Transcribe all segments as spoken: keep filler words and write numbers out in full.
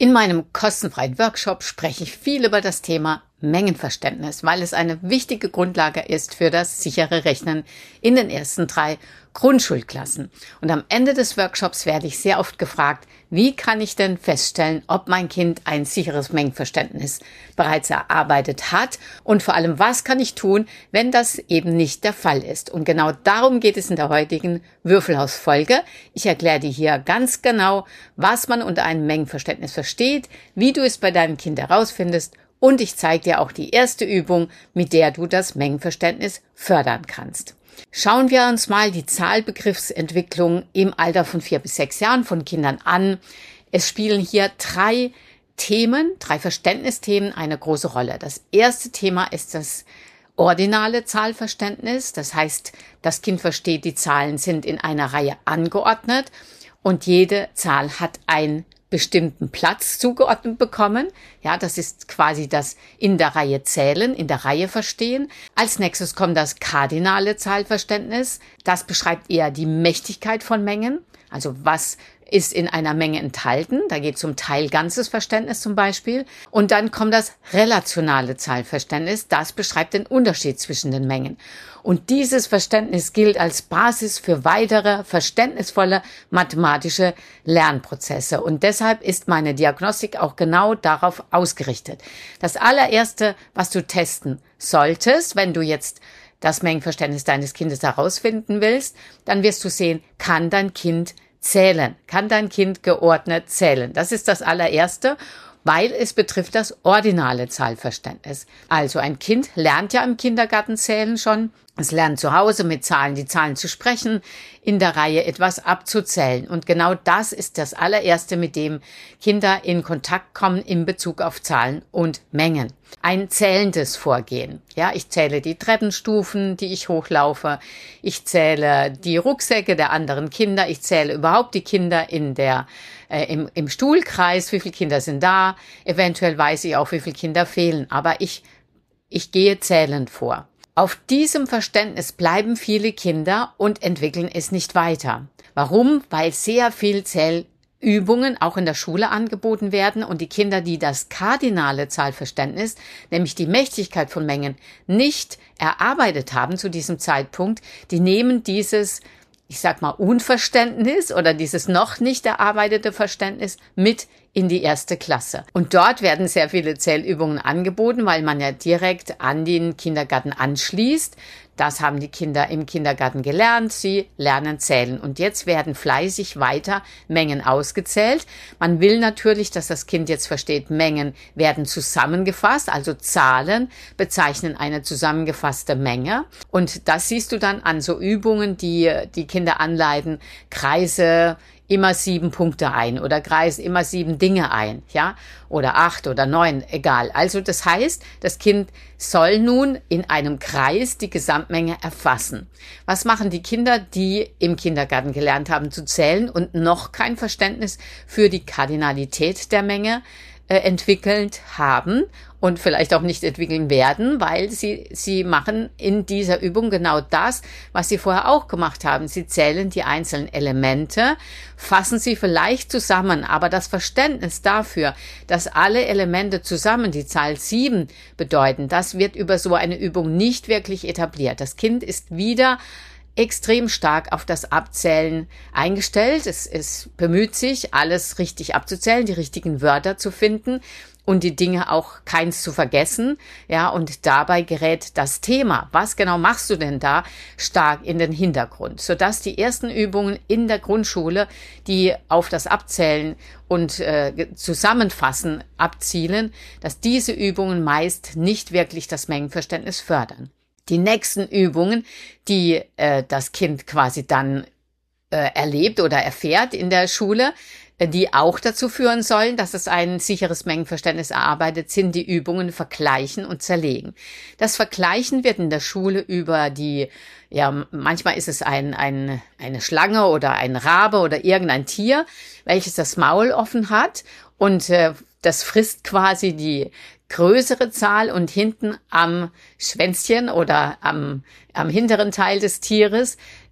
In meinem kostenfreien Workshop spreche ich viel über das Thema Mengenverständnis, weil es eine wichtige Grundlage ist für das sichere Rechnen in den ersten drei Grundschulklassen. Und am Ende des Workshops werde ich sehr oft gefragt, wie kann ich denn feststellen, ob mein Kind ein sicheres Mengenverständnis bereits erarbeitet hat und vor allem, was kann ich tun, wenn das eben nicht der Fall ist. Und genau darum geht es in der heutigen Würfelhaus-Folge. Ich erkläre dir hier ganz genau, was man unter einem Mengenverständnis versteht, wie du es bei deinem Kind herausfindest und ich zeige dir auch die erste Übung, mit der du das Mengenverständnis fördern kannst. Schauen wir uns mal die Zahlbegriffsentwicklung im Alter von vier bis sechs Jahren von Kindern an. Es spielen hier drei Themen, drei Verständnisthemen eine große Rolle. Das erste Thema ist das ordinale Zahlverständnis. Das heißt, das Kind versteht, die Zahlen sind in einer Reihe angeordnet und jede Zahl hat ein bestimmten Platz zugeordnet bekommen. Ja, das ist quasi das in der Reihe zählen, in der Reihe verstehen. Als nächstes kommt das kardinale Zahlverständnis. Das beschreibt eher die Mächtigkeit von Mengen. Also was ist in einer Menge enthalten? Da geht es um Teil-ganzes Verständnis zum Beispiel. Und dann kommt das relationale Zahlverständnis. Das beschreibt den Unterschied zwischen den Mengen. Und dieses Verständnis gilt als Basis für weitere verständnisvolle mathematische Lernprozesse. Und deshalb ist meine Diagnostik auch genau darauf ausgerichtet. Das allererste, was du testen solltest, wenn du jetzt das Mengenverständnis deines Kindes herausfinden willst, dann wirst du sehen, kann dein Kind zählen? Kann dein Kind geordnet zählen? Das ist das allererste, weil es betrifft das ordinale Zahlverständnis. Also ein Kind lernt ja im Kindergarten zählen schon. Es lernt zu Hause mit Zahlen die Zahlen zu sprechen, in der Reihe etwas abzuzählen. Und genau das ist das allererste, mit dem Kinder in Kontakt kommen in Bezug auf Zahlen und Mengen. Ein zählendes Vorgehen. Ja, ich zähle die Treppenstufen, die ich hochlaufe. Ich zähle die Rucksäcke der anderen Kinder. Ich zähle überhaupt die Kinder in der, äh, im, im Stuhlkreis. Wie viele Kinder sind da? Eventuell weiß ich auch, wie viele Kinder fehlen. Aber ich, ich gehe zählend vor. Auf diesem Verständnis bleiben viele Kinder und entwickeln es nicht weiter. Warum? Weil sehr viel Zählübungen auch in der Schule angeboten werden und die Kinder, die das kardinale Zahlverständnis, nämlich die Mächtigkeit von Mengen, nicht erarbeitet haben zu diesem Zeitpunkt, die nehmen dieses, ich sag mal, Unverständnis oder dieses noch nicht erarbeitete Verständnis mit in die erste Klasse. Und dort werden sehr viele Zählübungen angeboten, weil man ja direkt an den Kindergarten anschließt. Das haben die Kinder im Kindergarten gelernt. Sie lernen zählen. Und jetzt werden fleißig weiter Mengen ausgezählt. Man will natürlich, dass das Kind jetzt versteht, Mengen werden zusammengefasst. Also Zahlen bezeichnen eine zusammengefasste Menge. Und das siehst du dann an so Übungen, die die Kinder anleiten. Kreise immer sieben Punkte ein oder kreise immer sieben Dinge ein, ja, oder acht oder neun, egal. Also das heißt, das Kind soll nun in einem Kreis die Gesamtmenge erfassen. Was machen die Kinder, die im Kindergarten gelernt haben zu zählen und noch kein Verständnis für die Kardinalität der Menge äh, entwickelt haben und vielleicht auch nicht entwickeln werden, weil sie, sie machen in dieser Übung genau das, was sie vorher auch gemacht haben. Sie zählen die einzelnen Elemente, fassen sie vielleicht zusammen, aber das Verständnis dafür, dass alle Elemente zusammen die Zahl sieben bedeuten, das wird über so eine Übung nicht wirklich etabliert. Das Kind ist wieder extrem stark auf das Abzählen eingestellt. Es, es bemüht sich, alles richtig abzuzählen, die richtigen Wörter zu finden und die Dinge auch keins zu vergessen. Ja, und dabei gerät das Thema, was genau machst du denn da, stark in den Hintergrund, sodass die ersten Übungen in der Grundschule, die auf das Abzählen und äh, Zusammenfassen abzielen, dass diese Übungen meist nicht wirklich das Mengenverständnis fördern. Die nächsten Übungen, die äh, das Kind quasi dann äh, erlebt oder erfährt in der Schule, äh, die auch dazu führen sollen, dass es ein sicheres Mengenverständnis erarbeitet, sind die Übungen Vergleichen und Zerlegen. Das Vergleichen wird in der Schule über die, ja, manchmal ist es ein, ein, eine Schlange oder ein Rabe oder irgendein Tier, welches das Maul offen hat und äh, das frisst quasi die größere Zahl und hinten am Schwänzchen oder am, am hinteren Teil des Tieres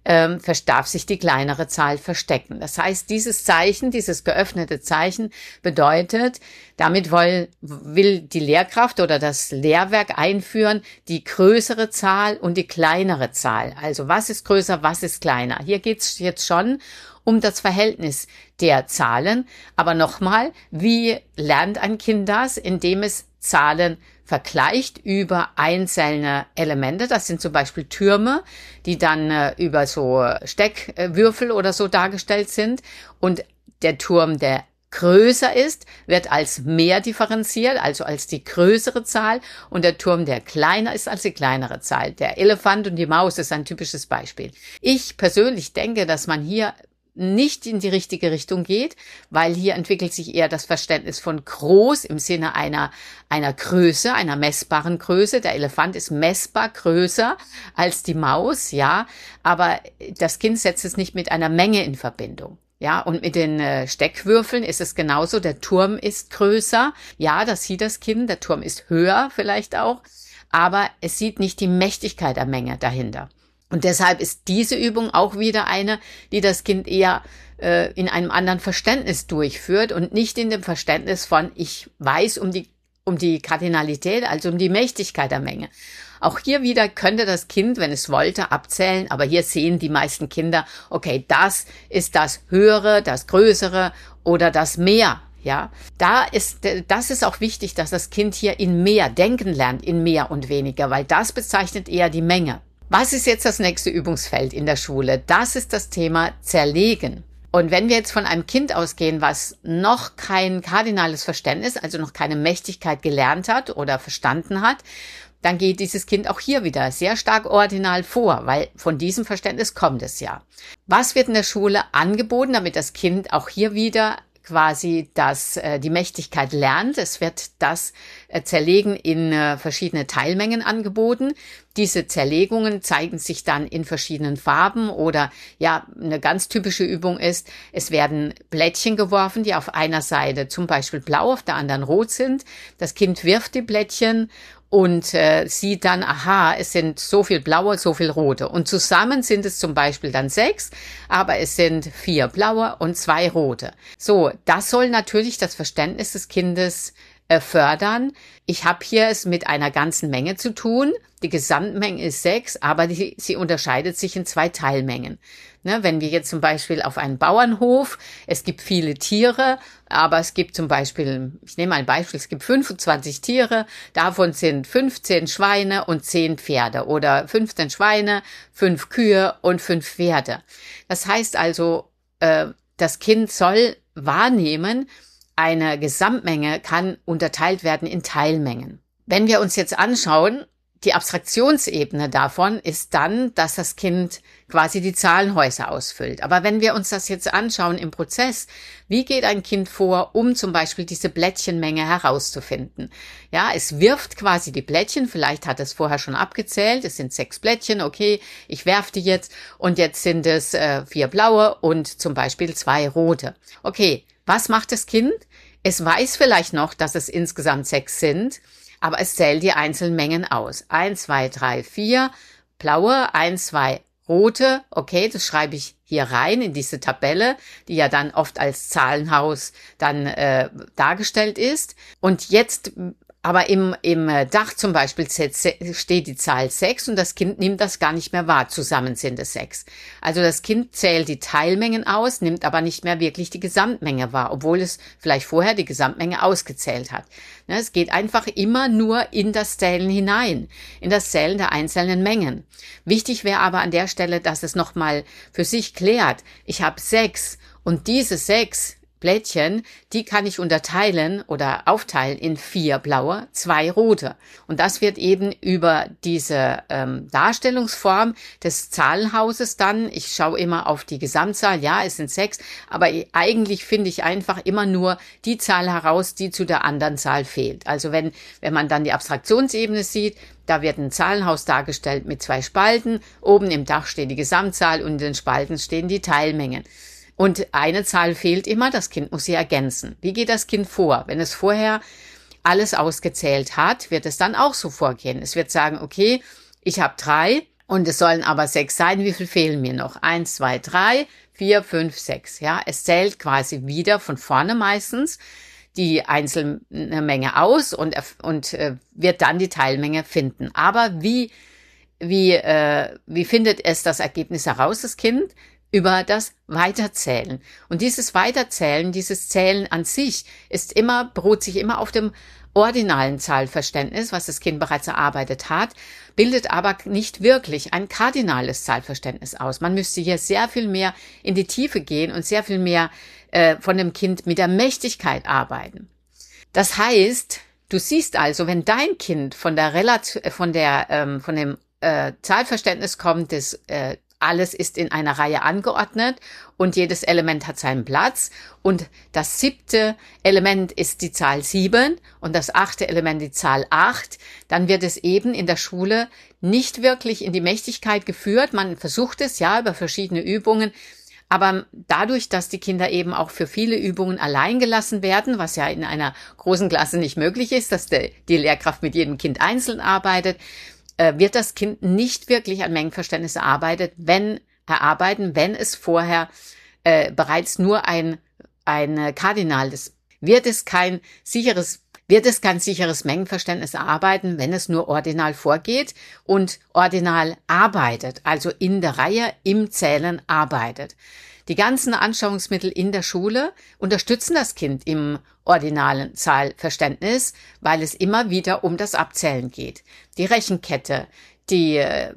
ähm, darf sich die kleinere Zahl verstecken. Das heißt, dieses Zeichen, dieses geöffnete Zeichen bedeutet, damit will, will die Lehrkraft oder das Lehrwerk einführen, die größere Zahl und die kleinere Zahl. Also was ist größer, was ist kleiner? Hier geht's jetzt schon um das Verhältnis der Zahlen. Aber nochmal, wie lernt ein Kind das? Indem es Zahlen vergleicht über einzelne Elemente. Das sind zum Beispiel Türme, die dann äh, über so Steckwürfel oder so dargestellt sind. Und der Turm, der größer ist, wird als mehr differenziert, also als die größere Zahl. Und der Turm, der kleiner ist, als die kleinere Zahl. Der Elefant und die Maus ist ein typisches Beispiel. Ich persönlich denke, dass man hier nicht in die richtige Richtung geht, weil hier entwickelt sich eher das Verständnis von groß im Sinne einer einer Größe, einer messbaren Größe. Der Elefant ist messbar größer als die Maus, ja, aber das Kind setzt es nicht mit einer Menge in Verbindung. Ja, und mit den äh, Steckwürfeln ist es genauso. Der Turm ist größer. Ja, das sieht das Kind. Der Turm ist höher vielleicht auch, aber es sieht nicht die Mächtigkeit der Menge dahinter. Und deshalb ist diese Übung auch wieder eine, die das Kind eher äh, in einem anderen Verständnis durchführt und nicht in dem Verständnis von, ich weiß um die, um die Kardinalität, also um die Mächtigkeit der Menge. Auch hier wieder könnte das Kind, wenn es wollte, abzählen, aber hier sehen die meisten Kinder, okay, das ist das Höhere, das Größere oder das Mehr. Ja, da ist, das ist auch wichtig, dass das Kind hier in mehr denken lernt, in mehr und weniger, weil das bezeichnet eher die Menge. Was ist jetzt das nächste Übungsfeld in der Schule? Das ist das Thema Zerlegen. Und wenn wir jetzt von einem Kind ausgehen, was noch kein kardinales Verständnis, also noch keine Mächtigkeit gelernt hat oder verstanden hat, dann geht dieses Kind auch hier wieder sehr stark ordinal vor, weil von diesem Verständnis kommt es ja. Was wird in der Schule angeboten, damit das Kind auch hier wieder quasi das, äh, die Mächtigkeit lernt? Es wird das äh, Zerlegen in äh, verschiedene Teilmengen angeboten. Diese Zerlegungen zeigen sich dann in verschiedenen Farben oder ja, eine ganz typische Übung ist, es werden Blättchen geworfen, die auf einer Seite zum Beispiel blau, auf der anderen rot sind. Das Kind wirft die Blättchen und äh, sieht dann, aha, es sind so viel blaue, so viel rote. Und zusammen sind es zum Beispiel dann sechs, aber es sind vier blaue und zwei rote. So, das soll natürlich das Verständnis des Kindes äh, fördern. Ich habe hier es mit einer ganzen Menge zu tun. Die Gesamtmenge ist sechs, aber die, sie unterscheidet sich in zwei Teilmengen. Ne, wenn wir jetzt zum Beispiel auf einen Bauernhof, es gibt viele Tiere, aber es gibt zum Beispiel, ich nehme ein Beispiel, es gibt fünfundzwanzig Tiere, davon sind fünfzehn Schweine und zehn Pferde oder fünfzehn Schweine, fünf Kühe und fünf Pferde. Das heißt also, äh, das Kind soll wahrnehmen, eine Gesamtmenge kann unterteilt werden in Teilmengen. Wenn wir uns jetzt anschauen, die Abstraktionsebene davon ist dann, dass das Kind quasi die Zahlenhäuser ausfüllt. Aber wenn wir uns das jetzt anschauen im Prozess, wie geht ein Kind vor, um zum Beispiel diese Blättchenmenge herauszufinden? Ja, es wirft quasi die Blättchen, vielleicht hat es vorher schon abgezählt, es sind sechs Blättchen, okay, ich werfe die jetzt und jetzt sind es äh, vier blaue und zum Beispiel zwei rote. Okay, was macht das Kind? Es weiß vielleicht noch, dass es insgesamt sechs sind, aber es zählt die einzelnen Mengen aus. Eins, zwei, drei, vier blaue, eins, zwei rote. Okay, das schreibe ich hier rein in diese Tabelle, die ja dann oft als Zahlenhaus dann äh, dargestellt ist. Und jetzt aber im, im Dach zum Beispiel steht die Zahl sechs und das Kind nimmt das gar nicht mehr wahr. Zusammen sind es sechs. Also das Kind zählt die Teilmengen aus, nimmt aber nicht mehr wirklich die Gesamtmenge wahr, obwohl es vielleicht vorher die Gesamtmenge ausgezählt hat. Es geht einfach immer nur in das Zählen hinein, in das Zählen der einzelnen Mengen. Wichtig wäre aber an der Stelle, dass es nochmal für sich klärt. Ich habe sechs und diese sechs Blättchen, die kann ich unterteilen oder aufteilen in vier blaue, zwei rote. Und das wird eben über diese ähm, Darstellungsform des Zahlenhauses dann, ich schaue immer auf die Gesamtzahl, ja, es sind sechs, aber eigentlich finde ich einfach immer nur die Zahl heraus, die zu der anderen Zahl fehlt. Also wenn, wenn man dann die Abstraktionsebene sieht, da wird ein Zahlenhaus dargestellt mit zwei Spalten, oben im Dach steht die Gesamtzahl und in den Spalten stehen die Teilmengen. Und eine Zahl fehlt immer, das Kind muss sie ergänzen. Wie geht das Kind vor? Wenn es vorher alles ausgezählt hat, wird es dann auch so vorgehen. Es wird sagen, okay, ich habe drei Und es sollen aber sechs sein. Wie viel fehlen mir noch? Eins, zwei, drei, vier, fünf, sechs. Ja, es zählt quasi wieder von vorne meistens die einzelne Menge aus und, und äh, wird dann die Teilmenge finden. Aber wie, wie, äh, wie findet es das Ergebnis heraus, das Kind? Über das Weiterzählen. Und dieses Weiterzählen, dieses Zählen an sich ist immer, beruht sich immer auf dem ordinalen Zahlverständnis, was das Kind bereits erarbeitet hat, bildet aber nicht wirklich ein kardinales Zahlverständnis aus. Man müsste hier sehr viel mehr in die Tiefe gehen und sehr viel mehr äh, von dem Kind mit der Mächtigkeit arbeiten. Das heißt, du siehst also, wenn dein Kind von der Relation, von der, ähm, von dem äh, Zahlverständnis kommt, des äh, alles ist in einer Reihe angeordnet und jedes Element hat seinen Platz. Und das siebte Element ist die Zahl sieben und das achte Element die Zahl acht. Dann wird es eben in der Schule nicht wirklich in die Mächtigkeit geführt. Man versucht es ja über verschiedene Übungen. Aber dadurch, dass die Kinder eben auch für viele Übungen allein gelassen werden, was ja in einer großen Klasse nicht möglich ist, dass die Lehrkraft mit jedem Kind einzeln arbeitet, wird das Kind nicht wirklich an Mengenverständnis erarbeitet, wenn erarbeiten, wenn es vorher äh, bereits nur ein ein kardinales, wird es kein sicheres wird es kein sicheres Mengenverständnis erarbeiten, wenn es nur ordinal vorgeht und ordinal arbeitet, also in der Reihe im Zählen arbeitet. Die ganzen Anschauungsmittel in der Schule unterstützen das Kind im ordinalen Zahlverständnis, weil es immer wieder um das Abzählen geht. Die Rechenkette, die, äh,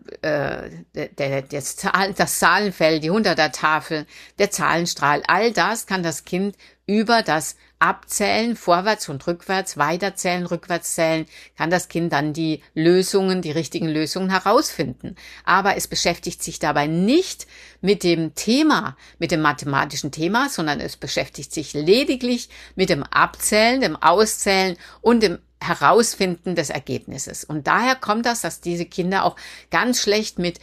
der, das, Zahl, das Zahlenfeld, die Hunderter-Tafel, der Zahlenstrahl, all das kann das Kind über das Abzählen, vorwärts und rückwärts, weiterzählen, rückwärts zählen, kann das Kind dann die Lösungen, die richtigen Lösungen herausfinden. Aber es beschäftigt sich dabei nicht mit dem Thema, mit dem mathematischen Thema, sondern es beschäftigt sich lediglich mit dem Abzählen, dem Auszählen und dem Herausfinden des Ergebnisses. Und daher kommt das, dass diese Kinder auch ganz schlecht mit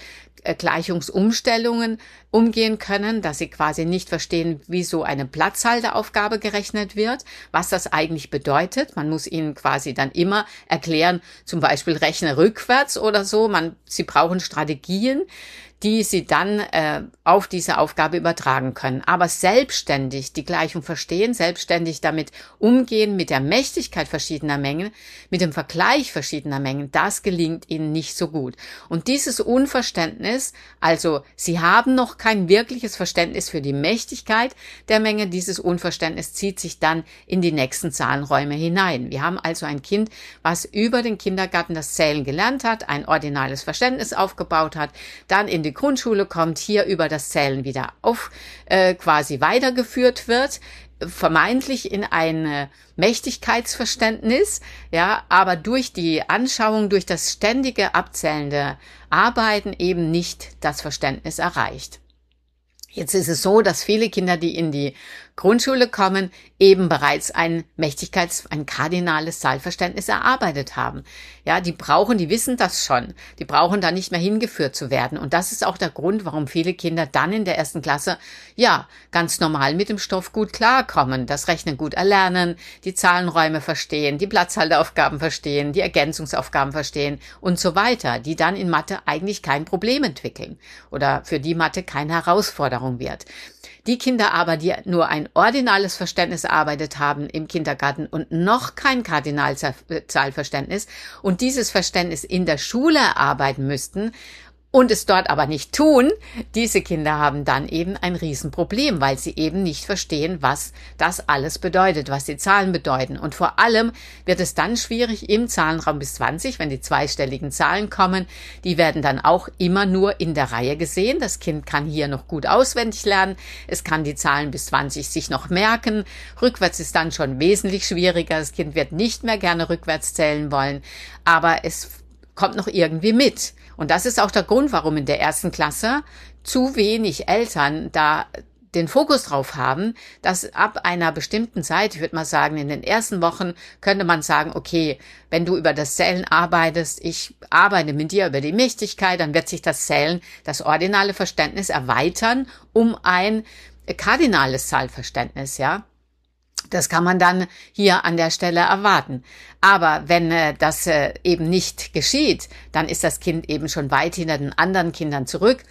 Gleichungsumstellungen umgehen können, dass sie quasi nicht verstehen, wie so eine Platzhalteraufgabe gerechnet wird, was das eigentlich bedeutet. Man muss ihnen quasi dann immer erklären, zum Beispiel rechne rückwärts oder so. Man, sie brauchen Strategien, die sie dann äh, auf diese Aufgabe übertragen können. Aber selbstständig die Gleichung verstehen, selbstständig damit umgehen mit der Mächtigkeit verschiedener Mengen, mit dem Vergleich verschiedener Mengen, das gelingt ihnen nicht so gut. Und dieses Unverständnis, also sie haben noch kein wirkliches Verständnis für die Mächtigkeit der Menge, dieses Unverständnis zieht sich dann in die nächsten Zahlenräume hinein. Wir haben also ein Kind, was über den Kindergarten das Zählen gelernt hat, ein ordinales Verständnis aufgebaut hat, dann in die Grundschule kommt, hier über das Zählen wieder auf, äh, quasi weitergeführt wird, vermeintlich in ein Mächtigkeitsverständnis, ja, aber durch die Anschauung, durch das ständige abzählende Arbeiten eben nicht das Verständnis erreicht. Jetzt ist es so, dass viele Kinder, die in die Grundschule kommen, eben bereits ein Mächtigkeits-, ein kardinales Zahlverständnis erarbeitet haben. Ja, die brauchen, die wissen das schon. Die brauchen da nicht mehr hingeführt zu werden. Und das ist auch der Grund, warum viele Kinder dann in der ersten Klasse, ja, ganz normal mit dem Stoff gut klarkommen, das Rechnen gut erlernen, die Zahlenräume verstehen, die Platzhalteraufgaben verstehen, die Ergänzungsaufgaben verstehen und so weiter, die dann in Mathe eigentlich kein Problem entwickeln oder für die Mathe keine Herausforderung wird. Die Kinder aber, die nur ein ordinales Verständnis erarbeitet haben im Kindergarten und noch kein Kardinalzahlverständnis und dieses Verständnis in der Schule erarbeiten müssten und es dort aber nicht tun, diese Kinder haben dann eben ein Riesenproblem, weil sie eben nicht verstehen, was das alles bedeutet, was die Zahlen bedeuten. Und vor allem wird es dann schwierig im Zahlenraum bis zwanzig, wenn die zweistelligen Zahlen kommen, die werden dann auch immer nur in der Reihe gesehen. Das Kind kann hier noch gut auswendig lernen, es kann die Zahlen bis zwanzig sich noch merken. Rückwärts ist dann schon wesentlich schwieriger, das Kind wird nicht mehr gerne rückwärts zählen wollen, aber es kommt noch irgendwie mit. Und das ist auch der Grund, warum in der ersten Klasse zu wenig Eltern da den Fokus drauf haben, dass ab einer bestimmten Zeit, ich würde mal sagen, in den ersten Wochen könnte man sagen, okay, wenn du über das Zählen arbeitest, ich arbeite mit dir über die Mächtigkeit, dann wird sich das Zählen, das ordinale Verständnis erweitern um ein kardinales Zahlverständnis, ja. Das kann man dann hier an der Stelle erwarten. Aber wenn äh, das äh, eben nicht geschieht, dann ist das Kind eben schon weit hinter den anderen Kindern zurück.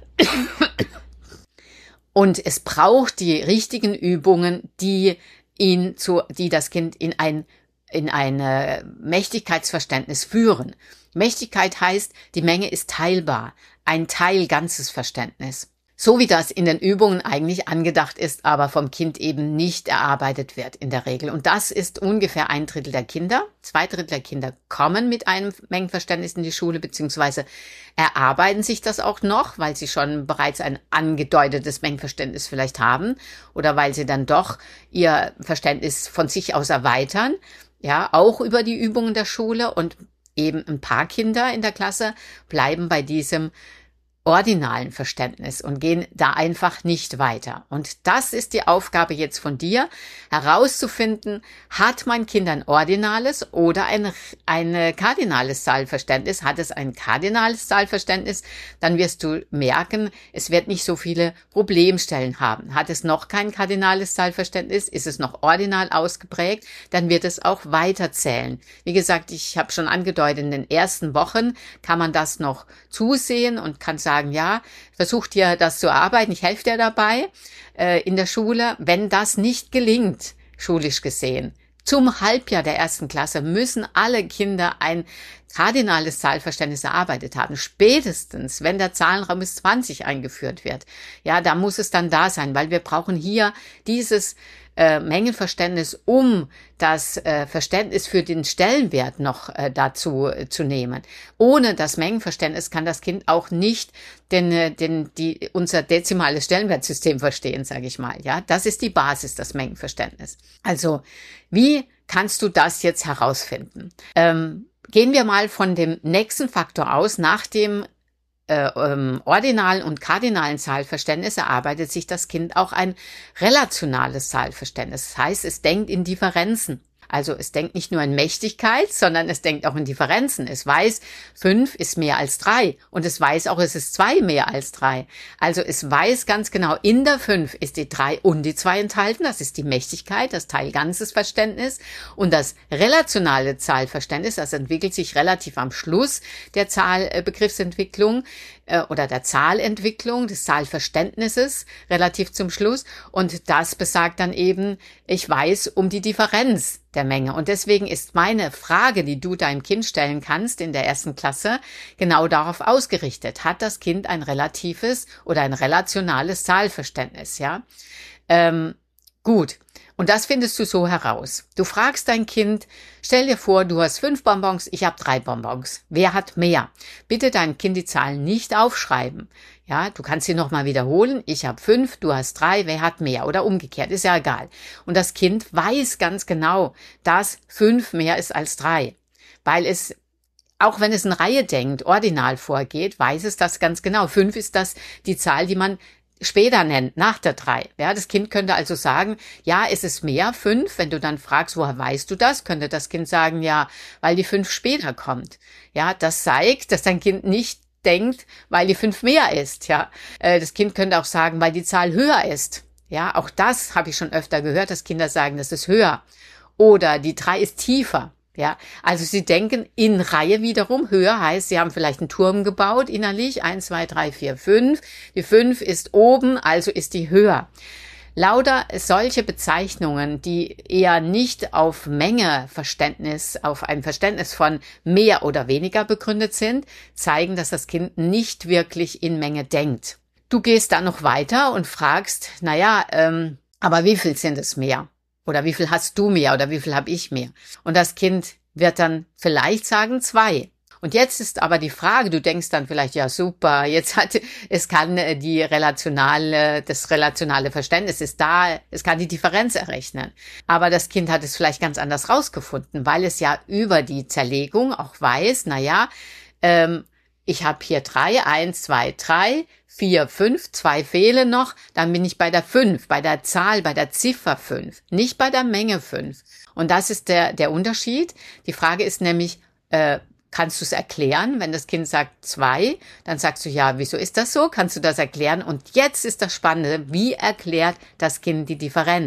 Und es braucht die richtigen Übungen, die ihn zu, die das Kind in ein, in ein äh, Mächtigkeitsverständnis führen. Mächtigkeit heißt, die Menge ist teilbar, ein Teil-ganzes Verständnis. So wie das in den Übungen eigentlich angedacht ist, aber vom Kind eben nicht erarbeitet wird in der Regel. Und das ist ungefähr ein Drittel der Kinder. Zwei Drittel der Kinder kommen mit einem Mengenverständnis in die Schule, beziehungsweise erarbeiten sich das auch noch, weil sie schon bereits ein angedeutetes Mengenverständnis vielleicht haben oder weil sie dann doch ihr Verständnis von sich aus erweitern, ja, auch über die Übungen der Schule. Und eben ein paar Kinder in der Klasse bleiben bei diesem ordinalen Verständnis und gehen da einfach nicht weiter. Und das ist die Aufgabe jetzt von dir, herauszufinden, hat mein Kind ein ordinales oder ein, ein kardinales Zahlverständnis? Hat es ein kardinales Zahlverständnis? Dann wirst du merken, es wird nicht so viele Problemstellen haben. Hat es noch kein kardinales Zahlverständnis? Ist es noch ordinal ausgeprägt? Dann wird es auch weiterzählen. Wie gesagt, ich habe schon angedeutet, in den ersten Wochen kann man das noch zusehen und kann sagen, sagen, ja, versucht dir das zu erarbeiten, ich helfe dir dabei äh, in der Schule. Wenn das nicht gelingt, schulisch gesehen, zum Halbjahr der ersten Klasse müssen alle Kinder ein kardinales Zahlverständnis erarbeitet haben. Spätestens, wenn der Zahlenraum bis zwanzig eingeführt wird. Ja, da muss es dann da sein, weil wir brauchen hier dieses äh, Mengenverständnis, um das äh, Verständnis für den Stellenwert noch äh, dazu äh, zu nehmen. Ohne das Mengenverständnis kann das Kind auch nicht den, äh, den, die, unser dezimales Stellenwertsystem verstehen, sage ich mal. Ja, das ist die Basis, das Mengenverständnis. Also, wie kannst du das jetzt herausfinden? Ähm, Gehen wir mal von dem nächsten Faktor aus. Nach dem äh, ähm, ordinalen und kardinalen Zahlverständnis erarbeitet sich das Kind auch ein relationales Zahlverständnis. Das heißt, es denkt in Differenzen. Also es denkt nicht nur in Mächtigkeit, sondern es denkt auch in Differenzen. Es weiß, fünf ist mehr als drei und es weiß auch, es ist zwei mehr als drei. Also es weiß ganz genau, in der fünf ist die drei und die zwei enthalten. Das ist die Mächtigkeit, das Teilganzes Verständnis. Und das relationale Zahlverständnis, das entwickelt sich relativ am Schluss der Zahlbegriffsentwicklung äh, oder der Zahlentwicklung, des Zahlverständnisses relativ zum Schluss. Und das besagt dann eben, ich weiß um die Differenz der Menge. Und deswegen ist meine Frage, die du deinem Kind stellen kannst in der ersten Klasse, genau darauf ausgerichtet. Hat das Kind ein relatives oder ein relationales Zahlverständnis? Ja, ähm, gut. Und das findest du so heraus. Du fragst dein Kind, stell dir vor, du hast fünf Bonbons, ich habe drei Bonbons. Wer hat mehr? Bitte dein Kind die Zahlen nicht aufschreiben. Ja, du kannst sie nochmal wiederholen. Ich habe fünf, du hast drei, wer hat mehr? Oder umgekehrt, ist ja egal. Und das Kind weiß ganz genau, dass fünf mehr ist als drei. Weil es, auch wenn es in Reihe denkt, ordinal vorgeht, weiß es das ganz genau. Fünf ist das die Zahl, die man später nennt, nach der drei. Ja, das Kind könnte also sagen, ja, es ist mehr, fünf. Wenn du dann fragst, woher weißt du das, könnte das Kind sagen, ja, weil die fünf später kommt. Ja, das zeigt, dass dein Kind nicht denkt, weil die fünf mehr ist. Ja, das Kind könnte auch sagen, weil die Zahl höher ist. Ja, auch das habe ich schon öfter gehört, dass Kinder sagen, das ist höher. Oder die drei ist tiefer. Ja, also sie denken in Reihe wiederum. Höher heißt, sie haben vielleicht einen Turm gebaut innerlich. Eins, zwei, drei, vier, fünf. Die fünf ist oben, also ist die höher. Lauter solche Bezeichnungen, die eher nicht auf Mengeverständnis, auf ein Verständnis von mehr oder weniger begründet sind, zeigen, dass das Kind nicht wirklich in Menge denkt. Du gehst dann noch weiter und fragst, naja, ähm, aber wie viel sind es mehr? Oder wie viel hast du mehr oder wie viel habe ich mehr? Und das Kind wird dann vielleicht sagen zwei. Und jetzt ist aber die Frage, du denkst dann vielleicht, ja super, jetzt hat, es kann die relationale, das relationale Verständnis ist da, es kann die Differenz errechnen. Aber das Kind hat es vielleicht ganz anders rausgefunden, weil es ja über die Zerlegung auch weiß, na ja, ähm, ich habe hier drei, eins, zwei, drei, vier, fünf, zwei fehlen noch, dann bin ich bei der fünf, bei der Zahl, bei der Ziffer fünf, nicht bei der Menge fünf. Und das ist der, der Unterschied. Die Frage ist nämlich, äh, kannst du es erklären? Wenn das Kind sagt zwei, dann sagst du, ja, wieso ist das so? Kannst du das erklären? Und jetzt ist das Spannende, wie erklärt das Kind die Differenz?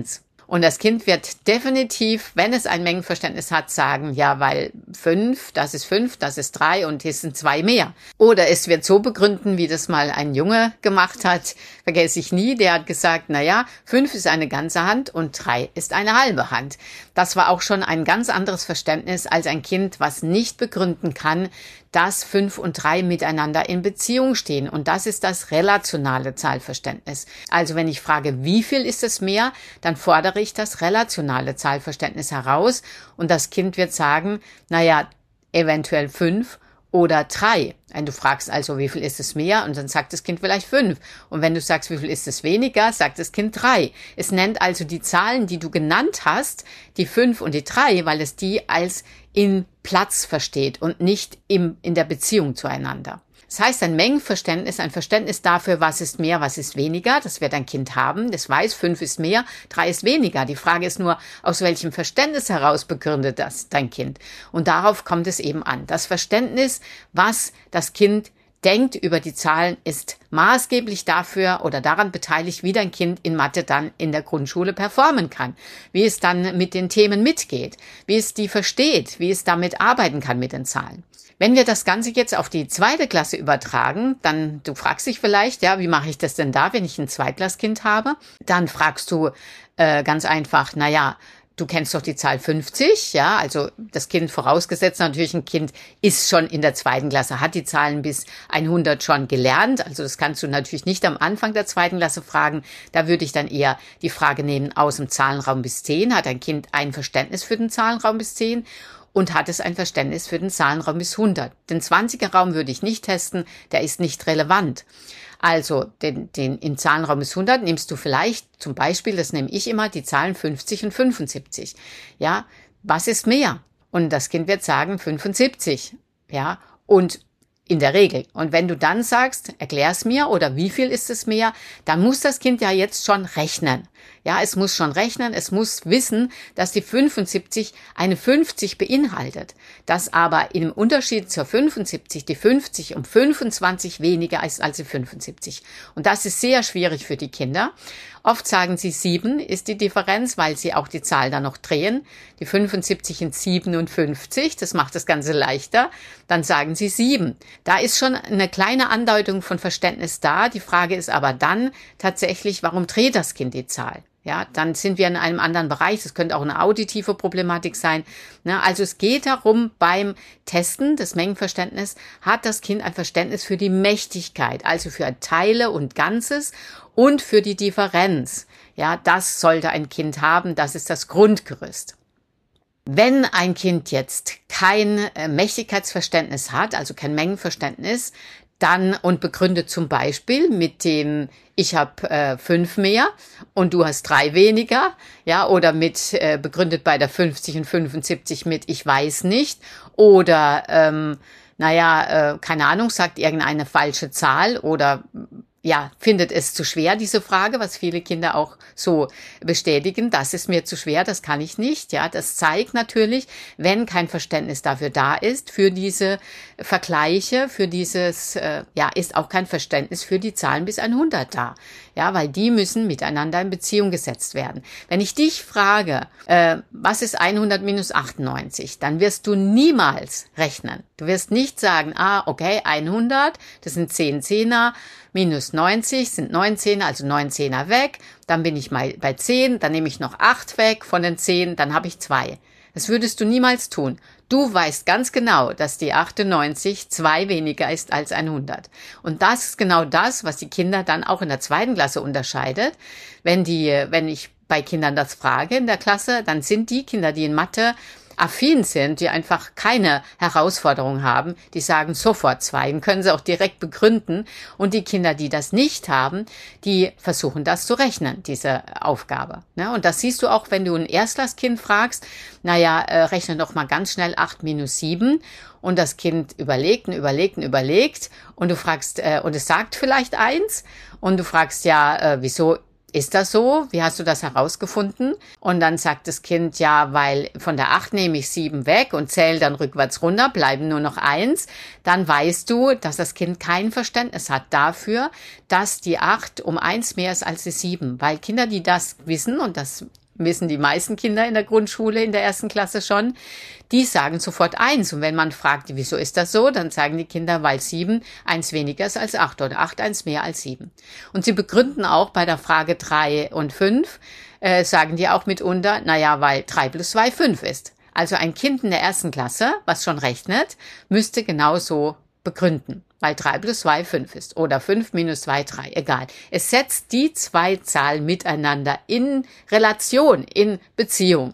Und das Kind wird definitiv, wenn es ein Mengenverständnis hat, sagen, ja, weil fünf, das ist fünf, das ist drei und hier sind zwei mehr. Oder es wird so begründen, wie das mal ein Junge gemacht hat, vergesse ich nie, der hat gesagt, na ja, fünf ist eine ganze Hand und drei ist eine halbe Hand. Das war auch schon ein ganz anderes Verständnis als ein Kind, was nicht begründen kann, dass fünf und drei miteinander in Beziehung stehen. Und das ist das relationale Zahlverständnis. Also wenn ich frage, wie viel ist es mehr, dann fordere ich das relationale Zahlverständnis heraus. Und das Kind wird sagen, naja, eventuell fünf oder drei. Wenn du fragst also, wie viel ist es mehr? Und dann sagt das Kind vielleicht fünf. Und wenn du sagst, wie viel ist es weniger, sagt das Kind drei. Es nennt also die Zahlen, die du genannt hast, die fünf und die drei, weil es die als in Platz versteht und nicht im, in der Beziehung zueinander. Das heißt, ein Mengenverständnis, ein Verständnis dafür, was ist mehr, was ist weniger, das wird ein Kind haben. Das weiß, fünf ist mehr, drei ist weniger. Die Frage ist nur, aus welchem Verständnis heraus begründet das dein Kind? Und darauf kommt es eben an. Das Verständnis, was das Kind denkt über die Zahlen, ist maßgeblich dafür oder daran beteiligt, wie dein Kind in Mathe dann in der Grundschule performen kann, wie es dann mit den Themen mitgeht, wie es die versteht, wie es damit arbeiten kann mit den Zahlen. Wenn wir das Ganze jetzt auf die zweite Klasse übertragen, dann, du fragst dich vielleicht, ja, wie mache ich das denn da, wenn ich ein Zweitklasskind habe? Dann fragst du äh, ganz einfach, na ja, du kennst doch die Zahl fünfzig, ja, also das Kind vorausgesetzt, natürlich ein Kind ist schon in der zweiten Klasse, hat die Zahlen bis hundert schon gelernt, also das kannst du natürlich nicht am Anfang der zweiten Klasse fragen, da würde ich dann eher die Frage nehmen, aus dem Zahlenraum bis zehn, hat ein Kind ein Verständnis für den Zahlenraum bis zehn und hat es ein Verständnis für den Zahlenraum bis hundert. Den zwanziger-Raum würde ich nicht testen, der ist nicht relevant. Also den, den im Zahlenraum bis hundert nimmst du vielleicht zum Beispiel, das nehme ich immer, die Zahlen fünfzig und fünfundsiebzig. Ja, was ist mehr? Und das Kind wird sagen fünfundsiebzig. Ja, und in der Regel. Und wenn du dann sagst, erklär's mir oder wie viel ist es mehr, dann muss das Kind ja jetzt schon rechnen. Ja, es muss schon rechnen, es muss wissen, dass die fünfundsiebzig eine fünfzig beinhaltet, dass aber im Unterschied zur fünfundsiebzig die fünfzig um fünfundzwanzig weniger ist als die fünfundsiebzig. Und das ist sehr schwierig für die Kinder. Oft sagen sie sieben ist die Differenz, weil sie auch die Zahl dann noch drehen. Die fünfundsiebzig in siebenundfünfzig, das macht das Ganze leichter. Dann sagen sie sieben. Da ist schon eine kleine Andeutung von Verständnis da. Die Frage ist aber dann tatsächlich, warum dreht das Kind die Zahl? Ja, dann sind wir in einem anderen Bereich. Das könnte auch eine auditive Problematik sein. Na, also es geht darum, beim Testen des Mengenverständnisses hat das Kind ein Verständnis für die Mächtigkeit, also für Teile und Ganzes und für die Differenz. Ja, das sollte ein Kind haben. Das ist das Grundgerüst. Wenn ein Kind jetzt kein äh, Mächtigkeitsverständnis hat, also kein Mengenverständnis, dann und begründet zum Beispiel mit dem, ich habe äh, fünf mehr und du hast drei weniger, ja, oder mit äh, begründet bei der fünfzig und fünfundsiebzig mit, ich weiß nicht, oder ähm, naja, äh, keine Ahnung, sagt irgendeine falsche Zahl oder ja, findet es zu schwer, diese Frage, was viele Kinder auch so bestätigen, das ist mir zu schwer, das kann ich nicht. Ja, das zeigt natürlich, wenn kein Verständnis dafür da ist, für diese Vergleiche, für dieses, äh, ja, ist auch kein Verständnis für die Zahlen bis hundert da. Ja, weil die müssen miteinander in Beziehung gesetzt werden. Wenn ich dich frage, äh, was ist hundert minus achtundneunzig, dann wirst du niemals rechnen. Du wirst nicht sagen, ah, okay, hundert, das sind zehn Zehner, minus neunzig sind neun Zehner, also neun Zehner weg. Dann bin ich mal bei zehn, dann nehme ich noch acht weg von den zehn, dann habe ich zwei. Das würdest du niemals tun. Du weißt ganz genau, dass die achtundneunzig zwei weniger ist als hundert. Und das ist genau das, was die Kinder dann auch in der zweiten Klasse unterscheidet. Wenn die, wenn ich bei Kindern das frage in der Klasse, dann sind die Kinder, die in Mathe affin sind, die einfach keine Herausforderung haben, die sagen sofort zwei und können sie auch direkt begründen. Und die Kinder, die das nicht haben, die versuchen das zu rechnen, diese Aufgabe. Und das siehst du auch, wenn du ein Erstklasskind fragst, naja, äh, rechne doch mal ganz schnell acht minus sieben. Und das Kind überlegt und überlegt und überlegt und du fragst, äh, und es sagt vielleicht eins und du fragst ja, äh, wieso ist das so? Wie hast du das herausgefunden? Und dann sagt das Kind, ja, weil von der acht nehme ich sieben weg und zähle dann rückwärts runter, bleiben nur noch eins. Dann weißt du, dass das Kind kein Verständnis hat dafür, dass die acht um eins mehr ist als die sieben. Weil Kinder, die das wissen, und das wissen die meisten Kinder in der Grundschule in der ersten Klasse schon, die sagen sofort eins. Und wenn man fragt, wieso ist das so, dann sagen die Kinder, weil sieben eins weniger ist als acht oder acht eins mehr als sieben. Und sie begründen auch bei der Frage drei und fünf, äh, sagen die auch mitunter, naja, weil drei plus zwei fünf ist. Also ein Kind in der ersten Klasse, was schon rechnet, müsste genauso begründen, weil drei plus zwei fünf ist oder fünf minus zwei drei, egal. Es setzt die zwei Zahlen miteinander in Relation, in Beziehung.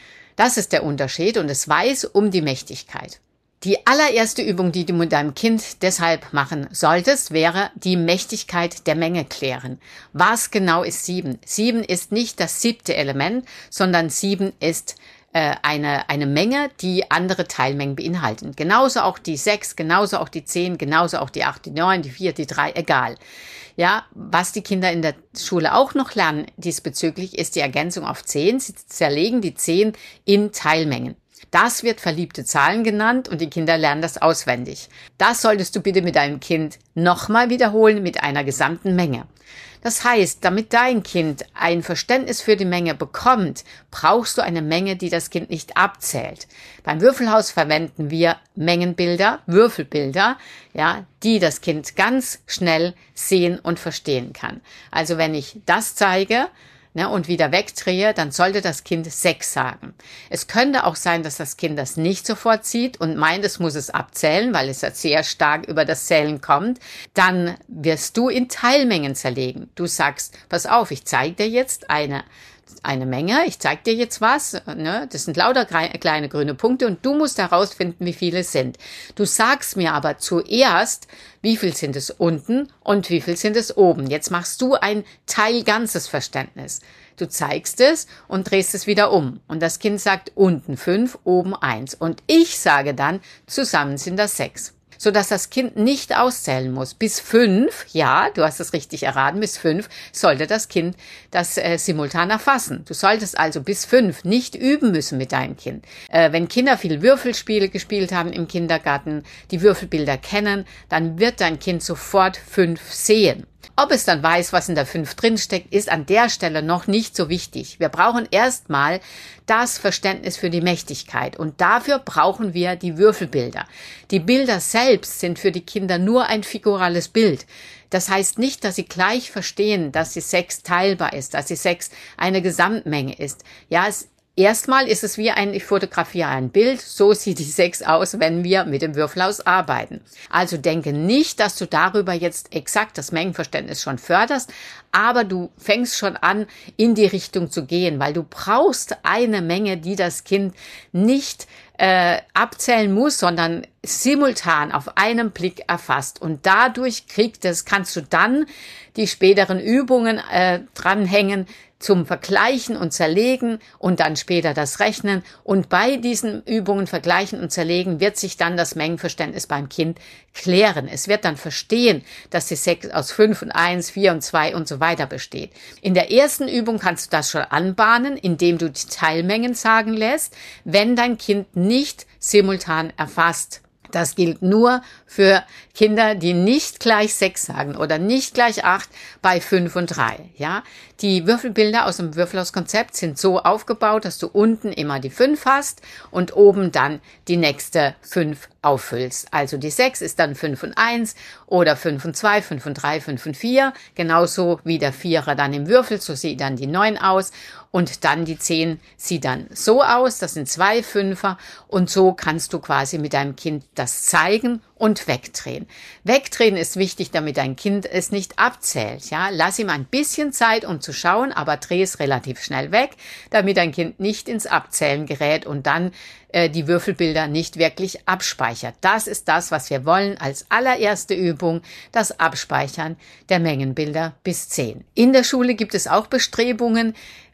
Das ist der Unterschied und es weiß um die Mächtigkeit. Die allererste Übung, die du mit deinem Kind deshalb machen solltest, wäre die Mächtigkeit der Menge klären. Was genau ist sieben? Sieben ist nicht das siebte Element, sondern sieben ist äh, eine, eine Menge, die andere Teilmengen beinhalten. Genauso auch die sechs, genauso auch die zehn, genauso auch die acht, die neun, die vier, die drei, egal. Ja, was die Kinder in der Schule auch noch lernen diesbezüglich, ist die Ergänzung auf zehn. Sie zerlegen die zehn in Teilmengen. Das wird verliebte Zahlen genannt und die Kinder lernen das auswendig. Das solltest du bitte mit deinem Kind nochmal wiederholen mit einer gesamten Menge. Das heißt, damit dein Kind ein Verständnis für die Menge bekommt, brauchst du eine Menge, die das Kind nicht abzählt. Beim Würfelhaus verwenden wir Mengenbilder, Würfelbilder, ja, die das Kind ganz schnell sehen und verstehen kann. Also wenn ich das zeige, ne, und wieder wegdrehe, dann sollte das Kind sechs sagen. Es könnte auch sein, dass das Kind das nicht sofort sieht und meint, es muss es abzählen, weil es ja sehr stark über das Zählen kommt. Dann wirst du in Teilmengen zerlegen. Du sagst, pass auf, ich zeige dir jetzt eine eine Menge, ich zeige dir jetzt was, ne? Das sind lauter kleine grüne Punkte und du musst herausfinden, wie viele es sind. Du sagst mir aber zuerst, wie viel sind es unten und wie viel sind es oben. Jetzt machst du ein teilganzes Verständnis. Du zeigst es und drehst es wieder um. Und das Kind sagt unten fünf, oben eins. Und ich sage dann, zusammen sind das sechs. Sodass das Kind nicht auszählen muss. Bis fünf, ja, du hast es richtig erraten, bis fünf sollte das Kind das äh, simultan erfassen. Du solltest also bis fünf nicht üben müssen mit deinem Kind. Äh, wenn Kinder viel Würfelspiele gespielt haben im Kindergarten, die Würfelbilder kennen, dann wird dein Kind sofort fünf sehen. Ob es dann weiß, was in der fünf drinsteckt, ist an der Stelle noch nicht so wichtig. Wir brauchen erstmal das Verständnis für die Mächtigkeit und dafür brauchen wir die Würfelbilder. Die Bilder selbst sind für die Kinder nur ein figurales Bild. Das heißt nicht, dass sie gleich verstehen, dass die sechs teilbar ist, dass die sechs eine Gesamtmenge ist. Ja, es Erstmal ist es wie ein, ich fotografiere ein Bild, so sieht die sechs aus, wenn wir mit dem Würfelhaus arbeiten. Also denke nicht, dass du darüber jetzt exakt das Mengenverständnis schon förderst, aber du fängst schon an, in die Richtung zu gehen, weil du brauchst eine Menge, die das Kind nicht äh, abzählen muss, sondern simultan auf einen Blick erfasst. Und dadurch kriegt es, kannst du dann die späteren Übungen äh, dranhängen, zum Vergleichen und Zerlegen und dann später das Rechnen. Und bei diesen Übungen Vergleichen und Zerlegen wird sich dann das Mengenverständnis beim Kind klären. Es wird dann verstehen, dass die sechs aus fünf und eins, vier und zwei und so weiter besteht. In der ersten Übung kannst du das schon anbahnen, indem du die Teilmengen sagen lässt, wenn dein Kind nicht simultan erfasst. Das gilt nur für Kinder, die nicht gleich sechs sagen oder nicht gleich acht bei fünf und drei. Ja, die Würfelbilder aus dem Würfelhauskonzept sind so aufgebaut, dass du unten immer die fünf hast und oben dann die nächste fünf auffüllst. Also die sechs ist dann fünf und eins oder fünf und zwei, fünf und drei, fünf und vier. Genauso wie der Vierer dann im Würfel, so sieht dann die neun aus. Und dann die zehn sieht dann so aus, das sind zwei Fünfer und so kannst du quasi mit deinem Kind das zeigen und wegdrehen. Wegdrehen ist wichtig, damit dein Kind es nicht abzählt. Ja, lass ihm ein bisschen Zeit, um zu schauen, aber dreh es relativ schnell weg, damit dein Kind nicht ins Abzählen gerät und dann äh, die Würfelbilder nicht wirklich abspeichert. Das ist das, was wir wollen als allererste Übung, das Abspeichern der Mengenbilder bis zehn. In der Schule gibt es auch Bestrebungen,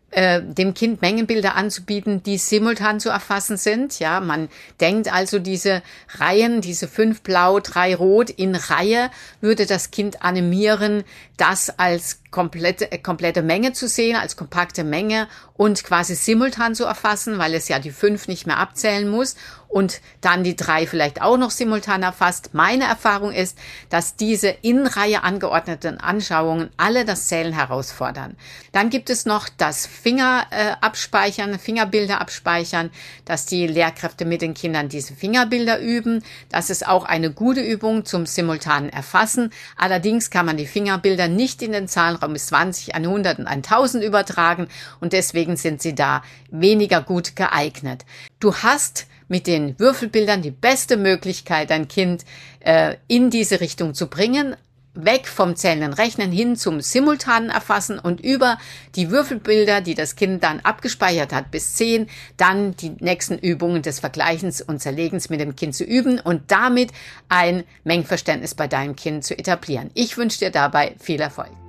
dem Kind Mengenbilder anzubieten, die simultan zu erfassen sind. Ja, man denkt also, diese Reihen, diese fünf blau, drei rot in Reihe, würde das Kind animieren, das als komplette, komplette Menge zu sehen, als kompakte Menge und quasi simultan zu erfassen, weil es ja die fünf nicht mehr abzählen muss und dann die drei vielleicht auch noch simultan erfasst. Meine Erfahrung ist, dass diese in Reihe angeordneten Anschauungen alle das Zählen herausfordern. Dann gibt es noch das Finger äh, abspeichern, Fingerbilder abspeichern, dass die Lehrkräfte mit den Kindern diese Fingerbilder üben. Das ist auch eine gute Übung zum simultanen Erfassen. Allerdings kann man die Fingerbilder nicht in den Zahlenraum bis zwanzig, hundert und tausend übertragen und deswegen sind sie da weniger gut geeignet. Du hast mit den Würfelbildern die beste Möglichkeit, dein Kind äh, in diese Richtung zu bringen, weg vom zählenden Rechnen hin zum simultanen Erfassen und über die Würfelbilder, die das Kind dann abgespeichert hat, bis zehn, dann die nächsten Übungen des Vergleichens und Zerlegens mit dem Kind zu üben und damit ein Mengenverständnis bei deinem Kind zu etablieren. Ich wünsche dir dabei viel Erfolg.